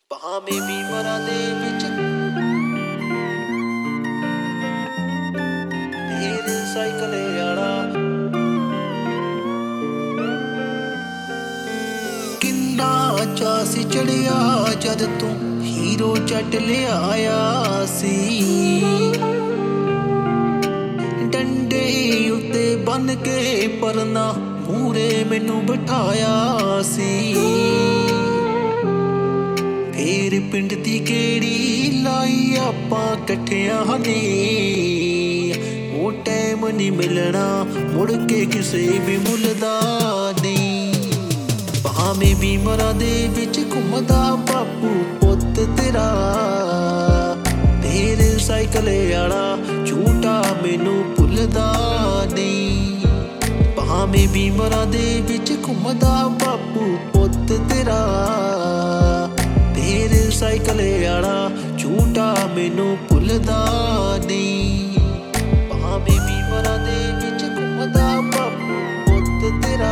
ਭਾਵੇਂ ਬੀਮਰਾਂ ਦੇ ਵਿੱਚ ਤੇਰੇ ਸਾਈਕਲ ਆਲਾ ਕਿੰਨਾ ਚਾਅ ਸੀ ਚੜਿਆ ਜਦ ਤੂੰ ਹੀਰੋ ਚੱਟ ਲਿਆਇਆ ਸੀ। ਡੰਡੇ ਉੱਤੇ ਬੰਨ ਕੇ ਪਰਨਾ ਮੂਰੇ ਮੈਨੂੰ ਬਿਠਾਇਆ ਸੀ। ਫੇਰ ਪਿੰਡ ਦੀ ਕਿਹੜੀ ਲਾਈ ਆਪਾਂ ਇਕੱਠਿਆਂ ਨੇ, ਉਹ ਟਾਈਮ ਨਹੀਂ ਮਿਲਣਾ ਮੁੜ ਕੇ ਕਿਸੇ ਵੀ ਮੁੱਲ ਦਾ ਨਹੀਂ। ਭਾਵੇਂ ਬੀਮਰਾਂ ਦੇ ਵਿੱਚ ਘੁੰਮਦਾ ਬਾਪੂ ਪੁੱਤ ਤੇਰਾ, ਤੇਰੇ ਸਾਈਕਲ ਆਲਾ ਝੂਟਾ ਮੈਨੂੰ ਭੁੱਲਦਾ ਨਹੀਂ। ਭਾਵੇਂ ਬੀਮਰਾਂ ਦੇ ਵਿੱਚ ਘੁੰਮਦਾ ਬਾਪੂ ਪੁੱਤ ਤੇਰਾ, ਤੇਰੇ ਸਾਈਕਲ ਆਲਾ ਝੂਟਾ ਮੈਨੂੰ ਭੁੱਲਦਾ ਨਹੀਂ। ਭਾਵੇਂ ਬੀਮਰਾਂ ਦੇ ਵਿੱਚ ਘੁੰਮਦਾ ਬਾਪੂ ਪੁੱਤ ਤੇਰਾ,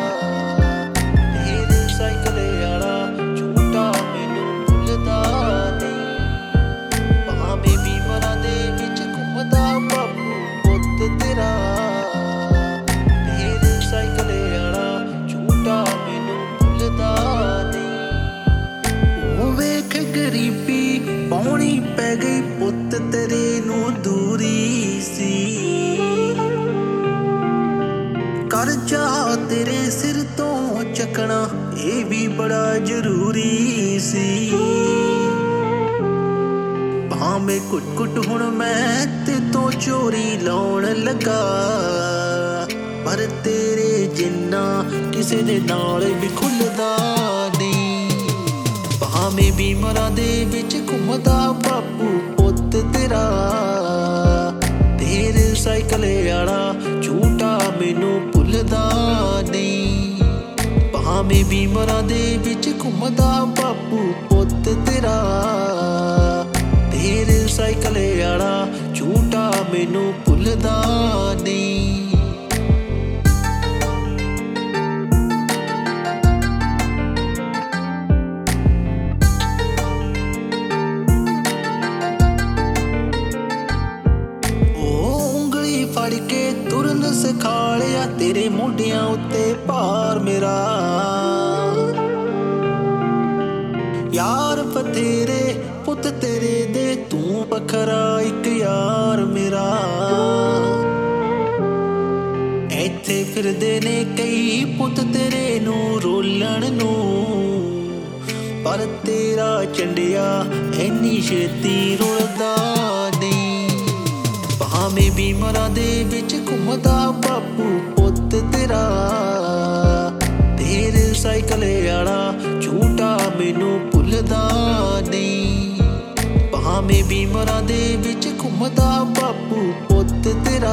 ਤੇਰੇ ਸਾਈਕਲ ਆਲਾ ਝੂਟਾ ਮੈਨੂੰ ਭੁੱਲਦਾ ਨਹੀਂ। ਭਾਵੇਂ ਬੀਮਰਾਂ ਦੇ ਵਿੱਚ ਘੁੰਮਦਾ ਬਾਪੂ ਪੁੱਤ ਤੇਰਾ, ਤੇਰੇ ਸਾਈਕਲ ਆਲਾ ਝੂਟਾ ਮੈਨੂੰ ਭੁੱਲਦਾ ਨਹੀਂ। ਵੇਖ ਗਰੀਬੀ ਪਾਉਣੀ ਪੈ ਗਈ ਪੁੱਤ ਤੇਰੇ ਨੂੰ ਦੂਰੀ ਸੀ। ਕਰਜ਼ਾ ਤੇਰੇ ਸਿਰ ਤੋਂ ਚੱਕਣਾ ਇਹ ਵੀ ਬੜਾ ਜ਼ਰੂਰੀ ਸੀ। ਭਾਵੇਂ ਕੁੱਟ ਹੁਣ ਮੈਂ ਤੇ ਤੋਂ ਚੋਰੀ ਲਾਉਣ ਲੱਗਾ, ਪਰ ਤੇਰੇ ਜਿੰਨਾ ਕਿਸੇ ਦੇ ਨਾਲ ਵੀ ਖੁੱਲਦਾ ਨਹੀਂ। ਭਾਵੇਂ ਬੀਮਰਾਂ ਦੇ ਵਿੱਚ ਘੁੰਮਦਾ ਬਾਪੂ ਪੁੱਤ ਤੇਰਾ, ਤੇਰੇ ਸਾਈਕਲ ਆਲਾ ਝੂਟਾ ਮੈਨੂੰ ਭੁੱਲਦਾ ਨਹੀਂ। ਭਾਵੇਂ ਬੀਮਰਾਂ ਦੇ ਵਿੱਚ ਘੁੰਮਦਾ ਬਾਪੂ ਪੁੱਤ ਤੇਰਾ, ਤੇਰੇ ਸਾਈਕਲ ਆਲਾ ਝੂਟਾ ਮੈਨੂੰ ਭੁੱਲਦਾ ਨਹੀਂ। ਫੜ ਕੇ ਤੁਰਨ ਸਿਖਾਲਿਆ ਤੇਰੇ ਮੋਢਿਆਂ ਉੱਤੇ ਭਾਰ ਮੇਰਾ, ਯਾਰ ਬਥੇਰੇ ਪੁੱਤ ਤੇਰੇ ਦੇ ਤੂੰ ਵੱਖਰਾ ਇੱਕ ਯਾਰ ਮੇਰਾ। ਇੱਥੇ ਫਿਰਦੇ ਨੇ ਕਈ ਪੁੱਤ ਤੇਰੇ ਨੂੰ ਰੋਲਣ ਨੂੰ, ਪਰ ਤੇਰਾ ਚੰਡਿਆ ਇੰਨੀ ਛੇਤੀ ਰੁਲਦਾ ਨਹੀਂ। ਭਾਵੇਂ ਬੀਮਰਾਂ ਦੇ ਵਿੱਚ ਘੁੰਮਦਾ ਬਾਪੂ ਪੁੱਤ ਤੇਰਾ, ਤੇਰੇ ਸਾਈਕਲ ਆਲਾ ਝੂਟਾ ਮੈਨੂੰ ਭੁੱਲਦਾ ਨਹੀਂ। ਭਾਵੇਂ ਬੀਮਰਾਂ ਦੇ ਵਿੱਚ ਘੁੰਮਦਾ ਬਾਪੂ ਪੁੱਤ ਤੇਰਾ,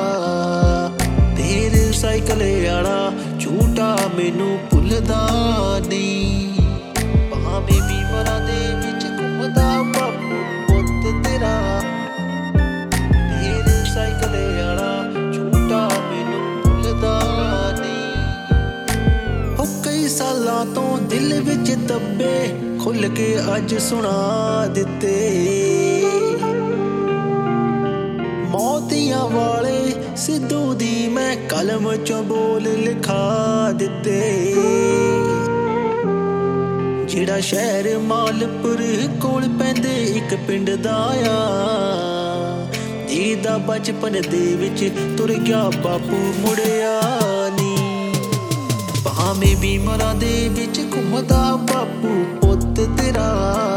ਤੇਰੇ ਸਾਈਕਲ ਆਲਾ ਝੂਟਾ ਮੈਨੂੰ ਭੁੱਲਦਾ ਨਹੀਂ। ਭਾਵੇਂ ਬੀਮਰਾਂ ਦੇ ਵਿੱਚ ਘੁੰਮਦਾ ਬਾਪੂ ਪੁੱਤ ਤੇਰਾ, ਸਾਈਕਲ ਆਲਾ ਝੂਟਾ ਮੈਨੂੰ ਭੁੱਲਦਾ ਨਹੀਂ। ਉਹ ਕਈ ਸਾਲਾਂ ਤੋਂ ਦਿਲ ਵਿੱਚ ਦੱਬੇ ਖੁੱਲ ਕੇ ਅੱਜ ਸੁਣਾ ਦਿੱਤੇ, ਮੋਤੀਆਂ ਵਾਲੇ ਸਿੱਧੂ ਦੀ ਮੈਂ ਕਲਮ ਚੋਂ ਬੋਲ ਲਿਖਾ ਦਿੱਤੇ। ਜਿਹੜਾ ਸ਼ਹਿਰ ਮਾਲਪੁਰ ਕੋਲ ਪੈਂਦੇ ਇੱਕ ਪਿੰਡ ਦਾ ਆ, ਜਿਹਦਾ ਬਚਪਨ ਦੇ ਵਿੱਚ ਤੁਰ ਗਿਆ ਬਾਪੂ ਮੁੜਿਆ ਨੀ। ਭਾਵੇਂ ਬੀਮਰਾਂ ਦੇ ਵਿੱਚ ਘੁੰਮਦਾ ਬਾਪੂ ਪੁੱਤ ਤੇਰਾ,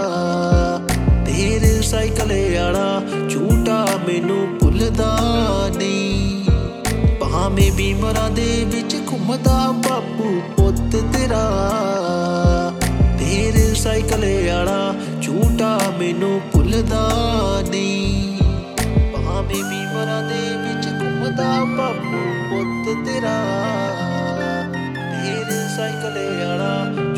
ਤੇਰੇ ਸਾਈਕਲ ਆਲਾ ਝੂਟਾ ਮੈਨੂੰ ਭੁੱਲਦਾ ਨਹੀਂ। ਭਾਵੇਂ ਬੀਮਰਾਂ ਦੇ ਵਿੱਚ ਘੁੰਮਦਾ ਬਾਪੂ ਪੁੱਤ ਤੇਰਾ, ਤੇਰੇ ਸਾਈਕਲ ਆਲਾ ਝੂਟਾ ਮੈਨੂੰ ਭੁੱਲਦਾ ਨਹੀਂ। ਭਾਵੇਂ ਬੀਮਰਾਂ ਦੇ ਵਿੱਚ ਘੁੰਮਦਾ ਬਾਪੂ ਪੁੱਤ ਤੇਰਾ, ਤੇਰੇ ਸਾਈਕਲ ਆਲਾ